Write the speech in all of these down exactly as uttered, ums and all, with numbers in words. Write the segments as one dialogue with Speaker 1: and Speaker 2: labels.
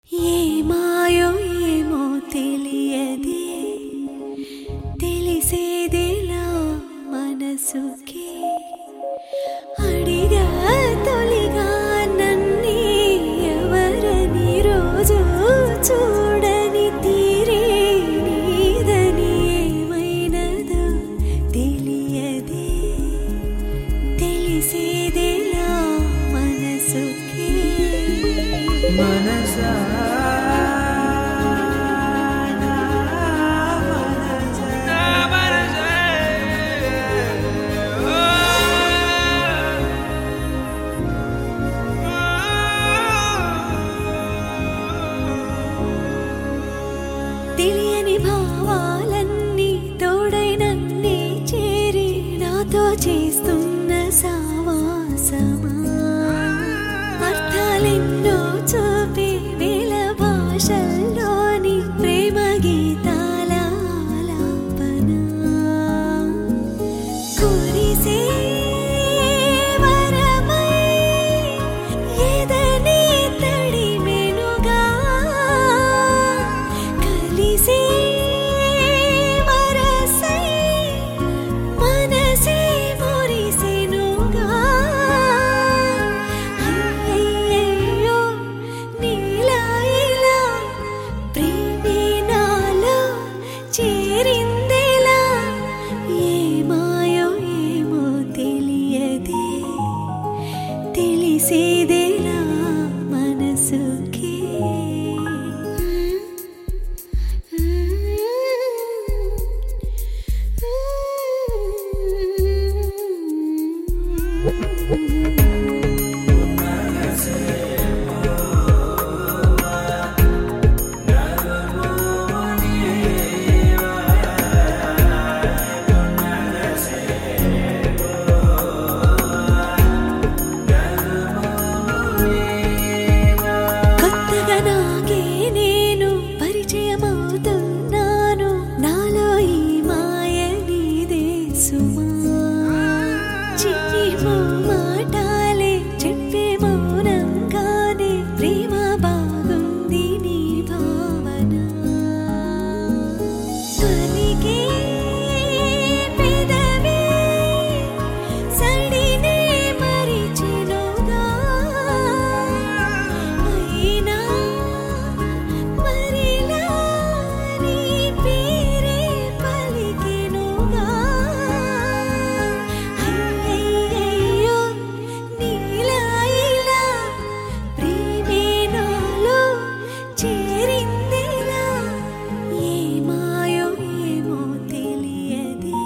Speaker 1: ఏమాయో ఏమో తెలియదే తెలిసేదేలా మనసుకి అడిగా తొలిగా నన్నే ఎవరని రోజు చూడని తీరే నీదని ఏమైనదో తెలియదే తెలిసేదేలా మనసుకి
Speaker 2: మనసా
Speaker 1: తెలియని భావాలన్నీ తోడై నన్నే చేరి నాతో చేస్తున్న సావాసమా అర్థాలెన్నో చూపి వేల భాషల్లోని ప్రేమ గీతాల ఆలాపన కురిసే వరమై ఎదనే తడిమెనుగా కలిసే వరసై మనసే మురిసెనుగా అయ్యయ్యో నీలా ఇలా ప్రేమే నాలో చేరిందేలా ఏమాయో ఏమో తెలియదే తెలిసేదేలా మనసుకి కొత్తగా నాకే నేను పరిచయమవుతున్నాను నాలో ఈ మాయ నీదే సుమా చిన్ని మాటాలే చెప్పే మౌనంగానే ప్రేమ బాగుంది నీ భావన పలికే పెదవే సడినే మరిచెనుగా అయినా మరిలా నీ పేరే పలికెనుగా అయ్యయ్యో నీలా ఇలా ప్రేమే నాలో చేరిందేలా ఏమాయో ఏమో తెలియదే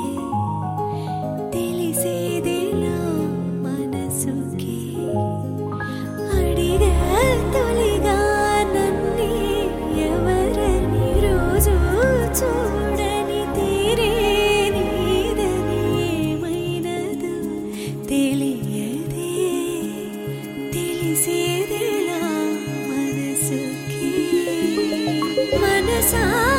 Speaker 1: తెలిసేదేలా మనసుకి అడిగా తొలిగా నన్నే ఎవరని రోజు చూడని తీరే నీదని ఏమైనదో తెలియదే తెలిసేదేలా మనసుకి మనసా